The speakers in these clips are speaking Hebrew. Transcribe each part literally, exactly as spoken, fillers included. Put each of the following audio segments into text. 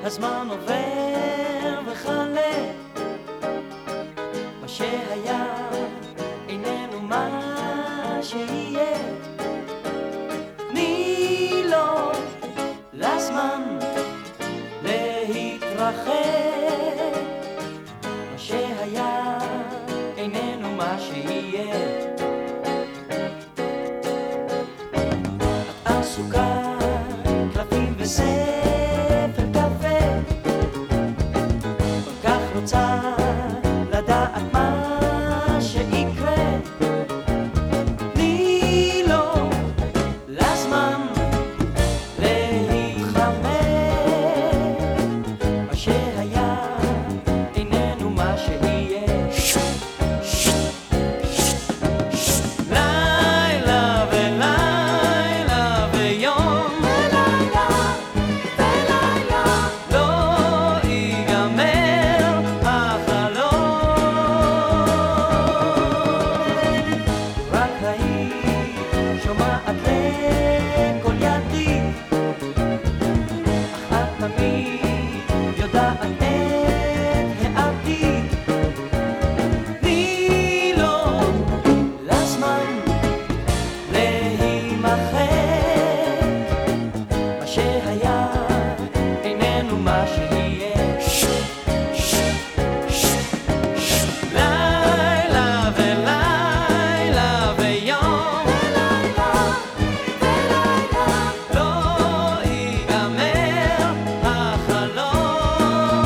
הזמן עובר וחלה, מה שהיה איננו מה שיהיה. תני לו לזמן להתרחק, מה שהיה איננו מה שיהיה. את עסוקה קלפים וספר קפה, כל כך רוצה לדעת מה שיקרה. תני לו לזמן להתחמק, מה שהיה איננו מה שיהיה. לילה ולילה ויום, ולילה ולילה לא ייגמר החלום. רק היית שומעת לקול ידי, אך את תמיד יודעת את העתיד. תני לו לזמן להימחק, מה שהיה איננו מה שיהיה. לילה ולילה ויום, לא ייגמר החלום.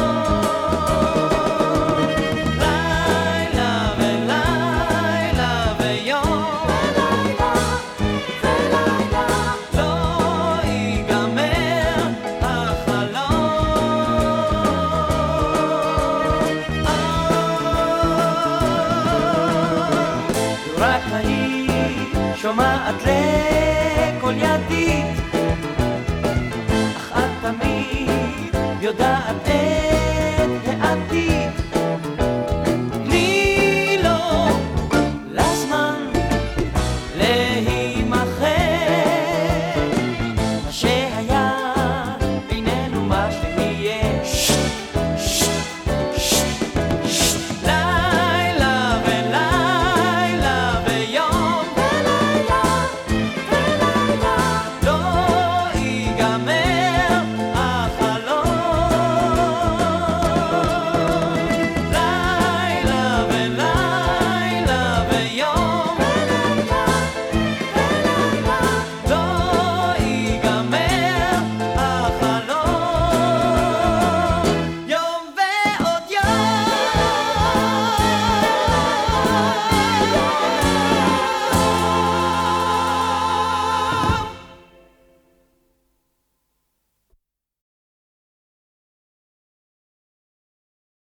לילה ולילה ויום, לא ייגמר החלום. רק היית שומעת לקול ידי,